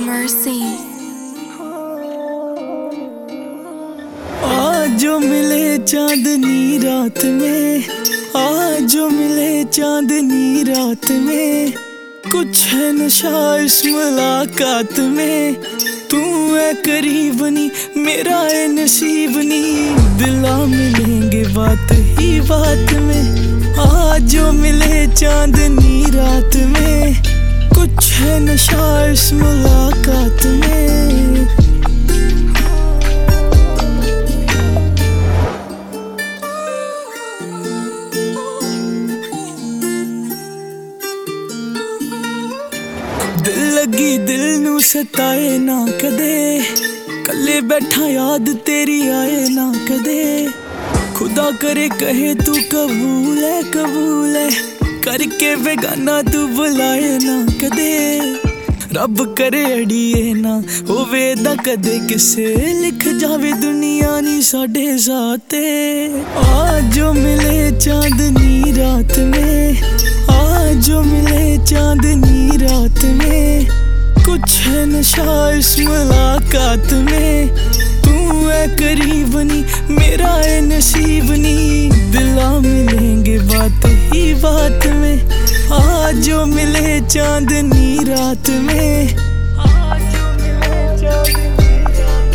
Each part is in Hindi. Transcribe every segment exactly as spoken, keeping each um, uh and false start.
Mercy। आज जो मिले चांदनी रात में, आज जो मिले चांदनी रात में, कुछ है नशा इस मुलाकात में। तू है करीब नी मेरा है नसीब नी, दिला मिलेंगे बात ही बात में। आज जो मिले चांदनी रात में, कुछ है नशा इस मुलाकात में। दिल लगी दिल नू सताए ना कदे, कल्ले बैठा याद तेरी आए ना कदे। खुदा करे कहे तू कबूल है कबूल है, करके बेगाना तू बुलाए ना कदे। रब करे अड़िए ना होवे दा कदे किसे, लिख जावे दुनिया नी साडे साथे। आज जो मिले चांदनी रात में, आज जो मिले चांदनी रात में, कुछ है नशा इस मुलाकात में। तू है करीब नी मेरा है नसीब नी, दिला मिलेंगे बात ही बात में। आज जो मिले चांदनी रात में, आज जो मिले चांदनी रात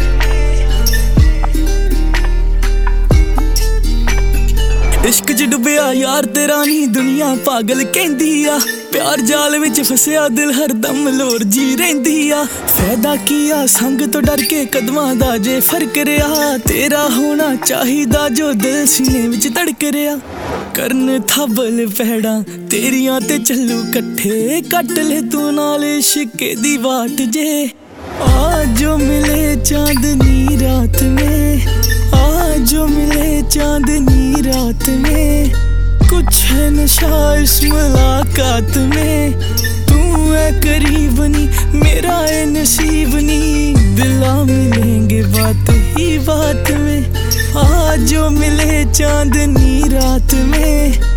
में। इश्क च डुबिया यार तेरा नी दुनिया पागल कहंदी आ, प्यार जाल विच फसिया दिल हरदम लोर जी रहिंदी आ। फायदा किया संग तो डर के कदमां दा जे फर्क रहा, तेरा होना चाहिदा जो दिल सीने विच धड़क रहा। करन थबल पैड़ा तेरियां ते चलू कट्ठे, कट ले तू नाल इश्के दी वाट जे। आज जो मिले चांदनी रात में, आज जो मिले चांदनी रात में, कुछ है नशा इस मुलाकात में। तू है करीब नी मेरा है नसीब नी, दिला मिलेंगे बात ही बात में। आज जो मिले चांदनी रात में।